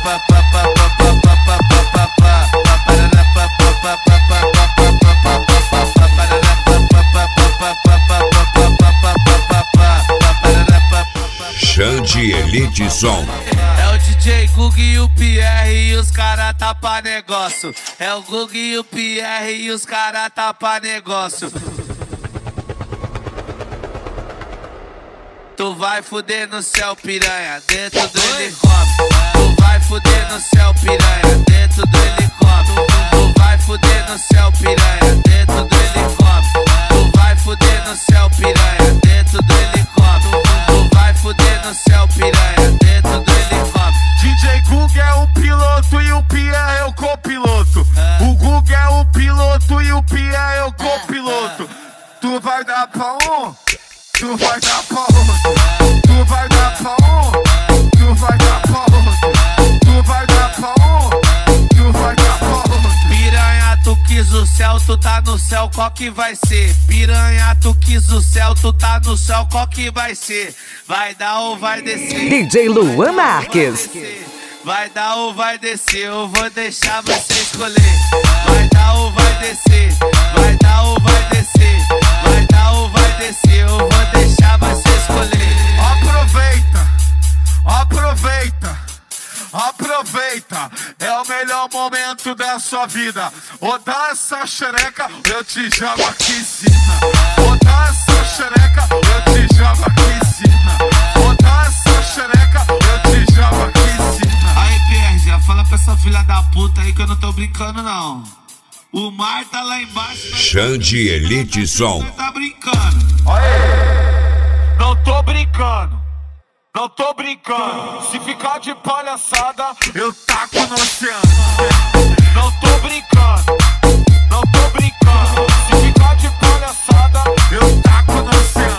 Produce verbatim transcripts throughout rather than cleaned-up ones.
Xande Elite Som. É o D J Gug e o Pierre e os cara tá pra negócio. É o Gug e o Pierre e os cara tá pra negócio. Tu vai fuder no céu, piranha, dentro do helicóptero. Tu vai fuder no céu, piranha, dentro do helicóptero. Tu vai fuder no céu, piranha, dentro do helicóptero. Tu vai fuder no céu, piranha, dentro do helicóptero. Tu vai fuder no céu, piranha, dentro do helicóptero. D J Gug é o piloto e o Pierre é o copiloto. O Gug é o piloto e o Pierre é o copiloto. Tu vai dar pra um, tu vai dar pra outro. Tu vai dar pra um, tu vai dar pra outro. Tu vai dar pra um, tu vai dar pra outro. Piranha, tu quis o céu, tu tá no céu, qual que vai ser? Piranha, tu quis o céu, tu tá no céu, qual que vai ser? Vai dar ou vai descer? D J Luan Marques. Vai dar ou vai descer? Eu vou deixar você escolher. Vai dar ou vai descer? Vai dar ou vai descer? Vai dar ou vai descer? Eu vou deixar você escolher. Aproveita, aproveita, aproveita. É o melhor momento da sua vida. Ou dá essa xereca, eu te jogo aqui em cima. Ou dá essa xereca, eu te jogo aqui em cima. Ou dá essa xereca, eu te jogo aqui em cima. Aí, Pierre, já fala pra essa filha da puta aí que eu não tô brincando, não. O mar tá lá embaixo. Xande Elite Som. Você tá brincando. Aê! Não tô brincando, não tô brincando. Se ficar de palhaçada, eu taco no oceano. Não tô brincando, não tô brincando. Se ficar de palhaçada, eu taco no oceano.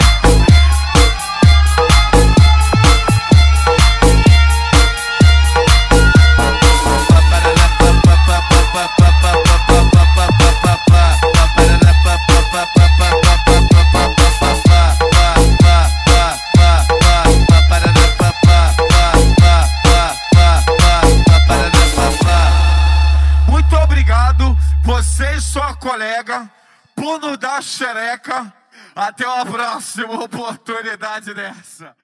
Você e sua colega, por não dar xereca. Até uma próxima oportunidade dessa.